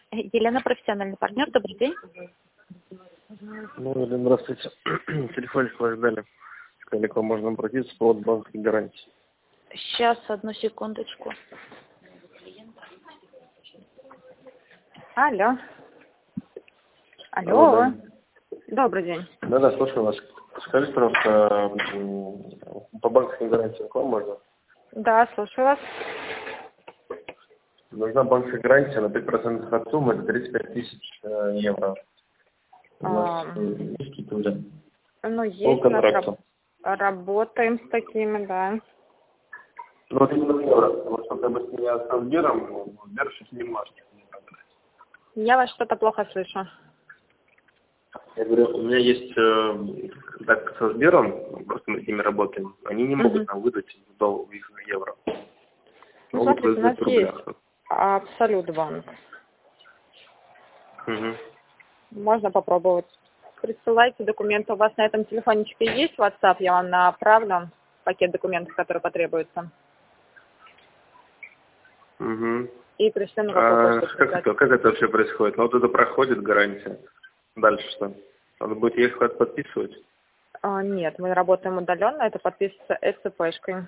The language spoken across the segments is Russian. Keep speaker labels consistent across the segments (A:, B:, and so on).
A: Елена, профессиональный партнер. Добрый день.
B: Ну, Елена, здравствуйте. Телефончик ваш дали. Сказали, к вам можно обратиться по поводу банковской гарантии.
A: Сейчас, одну секундочку. Алло. Алло.
B: Да.
A: Добрый день.
B: Да, слушаю вас. Скажите, пожалуйста, по банковской гарантии к вам можно?
A: Да, слушаю вас.
B: Нужна банковская гарантия на 5% от суммы, это 35 тысяч евро. У нас есть какие-то уже?
A: Ну, есть.
B: По контракту.
A: Работаем с такими, да.
B: Ну, вот именно в евро, потому что как бы с меня со Сбером, Сбер сейчас не может.
A: Я вас что-то плохо слышу.
B: Я говорю, у меня есть, так со Сбером, просто мы с ними работаем, они не могут нам выдать в евро.
A: Ну,
B: Могут
A: смотрите, у нас
B: выдать в рублях.
A: есть Абсолют банк.
B: Угу.
A: Можно попробовать. Присылайте документы. У вас на этом телефончике есть WhatsApp? Я вам направлю пакет документов, которые потребуются.
B: Угу.
A: И пришлю на какую почту.
B: Как это вообще происходит? Ну, вот это проходит гарантия. Дальше что? Надо будет ехать подписывать?
A: Нет, мы работаем удаленно. Это подписывается ЭЦПшкой.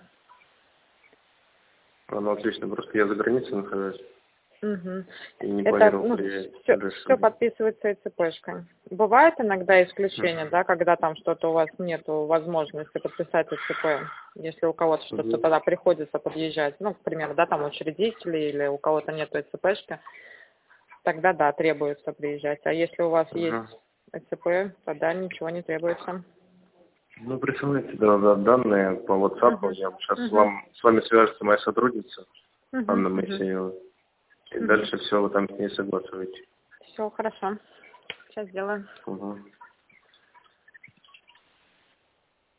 B: Ну, отлично. Просто я за границей нахожусь.
A: Угу.
B: И не планировал
A: Все подписывается ЭЦПшкой. Бывает иногда исключения, да, когда там что-то у вас нету возможности подписать ЭЦП. Если у кого-то что-то тогда приходится подъезжать, ну, к примеру, да, там учредители или у кого-то нету ЭЦПшки, тогда, да, требуется приезжать. А если у вас есть ЭЦП, тогда ничего не требуется.
B: Ну, присылайте данные по WhatsApp. Я сейчас с вами свяжется моя сотрудница, Анна Моисеева. И дальше все, вы там с ней согласуете.
A: Все, хорошо. Сейчас сделаем.